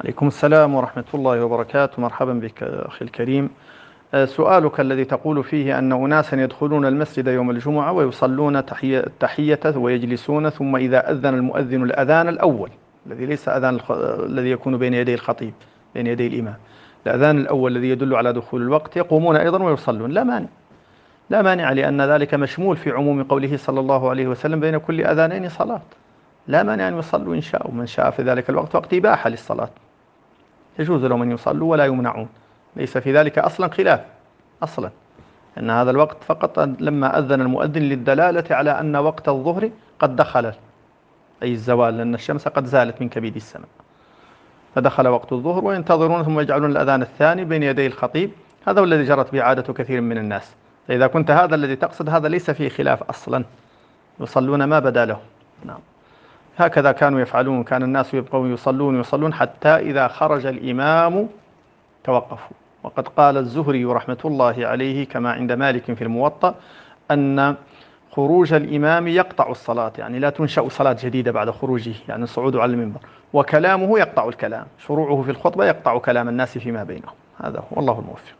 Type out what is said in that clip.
عليكم السلام ورحمة الله وبركاته. مرحبا بك أخي الكريم. سؤالك الذي تقول فيه أن أناسا يدخلون المسجد يوم الجمعة ويصلون التحية ويجلسون، ثم إذا أذن المؤذن الأذان الأول الذي ليس أذان الذي يكون بين يدي الخطيب، بين يدي الإمام، الأذان الأول الذي يدل على دخول الوقت، يقومون أيضا ويصلون. لا مانع، لا مانع، لأن ذلك مشمول في عموم قوله صلى الله عليه وسلم: بين كل أذانين صلاة. لا مانع أن يصلوا إن شاءوا، من شاء في ذلك الوقت وقت إباحة للصلاة، يجوز لهم أن يصلوا ولا يمنعون، ليس في ذلك أصلا خلاف أصلا، أن هذا الوقت فقط لما أذن المؤذن للدلالة على أن وقت الظهر قد دخل، أي الزوال، لأن الشمس قد زالت من كبيد السماء، فدخل وقت الظهر، وينتظرون ثم يجعلون الأذان الثاني بين يدي الخطيب. هذا هو الذي جرت به عادة كثير من الناس. فإذا كنت هذا الذي تقصد، هذا ليس فيه خلاف أصلا، يصلون ما بدا لهم. نعم، هكذا كانوا يفعلون، كان الناس يبقون يصلون حتى إذا خرج الإمام توقفوا. وقد قال الزهري رحمة الله عليه كما عند مالك في الموطأ أن خروج الإمام يقطع الصلاة، يعني لا تنشأ صلاة جديدة بعد خروجه، يعني الصعود على المنبر، وكلامه يقطع الكلام، شروعه في الخطبة يقطع كلام الناس فيما بينهم. هذا هو، والله الموفق.